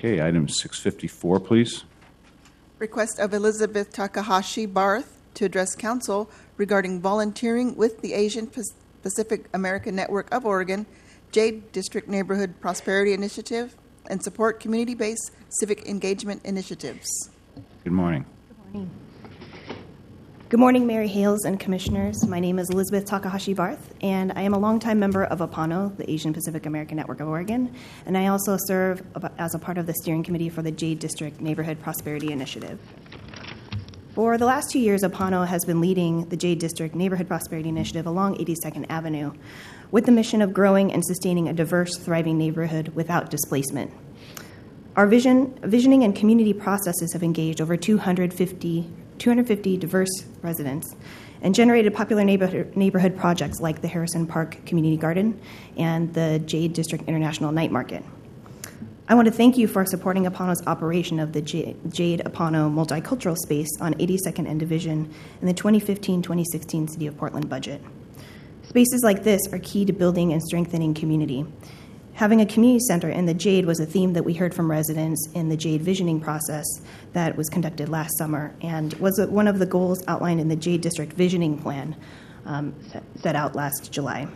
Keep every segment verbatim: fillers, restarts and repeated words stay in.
Okay, item six fifty-four, please. Request of Elizabeth Takahashi Barth to address council regarding volunteering with the Asian Pacific American Network of Oregon, Jade District Neighborhood Prosperity Initiative, and support community-based civic engagement initiatives. Good morning. Good morning. Good morning, Mayor Hales and Commissioners. My name is Elizabeth Takahashi Barth, and I am a longtime member of APANO, the Asian Pacific American Network of Oregon, and I also serve as a part of the steering committee for the Jade District Neighborhood Prosperity Initiative. For the last two years, APANO has been leading the Jade District Neighborhood Prosperity Initiative along eighty-second Avenue with the mission of growing and sustaining a diverse, thriving neighborhood without displacement. Our vision, visioning and community processes have engaged over two hundred fifty, two hundred fifty diverse residents and generated popular neighborhood, neighborhood projects like the Harrison Park Community Garden and the Jade District International Night Market. I want to thank you for supporting APANO's operation of the Jade, Jade APANO Multicultural Space on eighty-second and Division in the twenty fifteen twenty sixteen City of Portland budget. Spaces like this are key to building and strengthening community. Having a community center in the Jade was a theme that we heard from residents in the Jade visioning process that was conducted last summer and was one of the goals outlined in the Jade District Visioning Plan um, set, set out last July.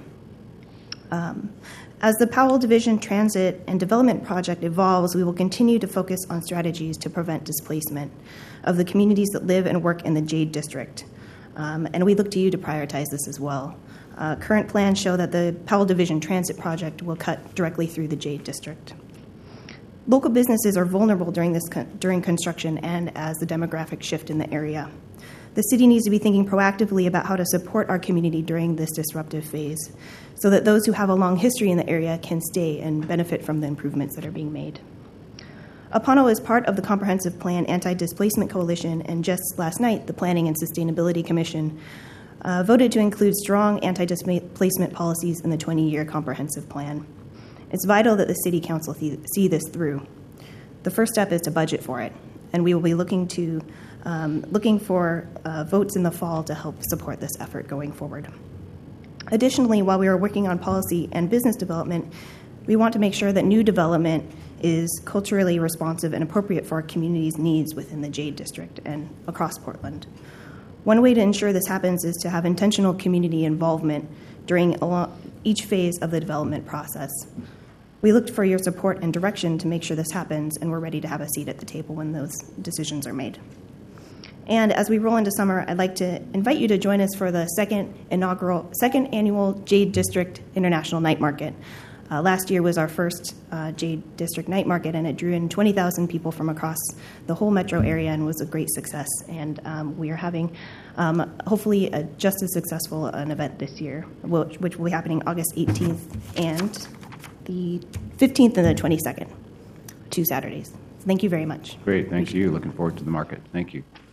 Um, as the Powell Division Transit and Development Project evolves, we will continue to focus on strategies to prevent displacement of the communities that live and work in the Jade District. Um, and we look to you to prioritize this as well. Uh, current plans show that the Powell Division Transit Project will cut directly through the Jade District. Local businesses are vulnerable during this con- during construction and as the demographic shift in the area. The city needs to be thinking proactively about how to support our community during this disruptive phase so that those who have a long history in the area can stay and benefit from the improvements that are being made. APANO is part of the Comprehensive Plan Anti-Displacement Coalition, and just last night, the Planning and Sustainability Commission Uh, voted to include strong anti-displacement policies in the twenty-year comprehensive plan. It's vital that the City Council th- see this through. The first step is to budget for it, and we will be looking to um, looking for uh, votes in the fall to help support this effort going forward. Additionally, while we are working on policy and business development, we want to make sure that new development is culturally responsive and appropriate for our community's needs within the Jade District and across Portland. One way to ensure this happens is to have intentional community involvement during each phase of the development process. We look for your support and direction to make sure this happens, and we're ready to have a seat at the table when those decisions are made. And as we roll into summer, I'd like to invite you to join us for the second inaugural, second annual Jade District International Night Market. Uh, last year was our first uh, Jade District Night Market, and it drew in twenty thousand people from across the whole metro area and was a great success. And um, we are having, um, hopefully, a just as successful an event this year, which, which will be happening August eighteenth and the fifteenth and the twenty-second, two Saturdays. Thank you very much. Great, thank you. Looking forward to the market. Thank you.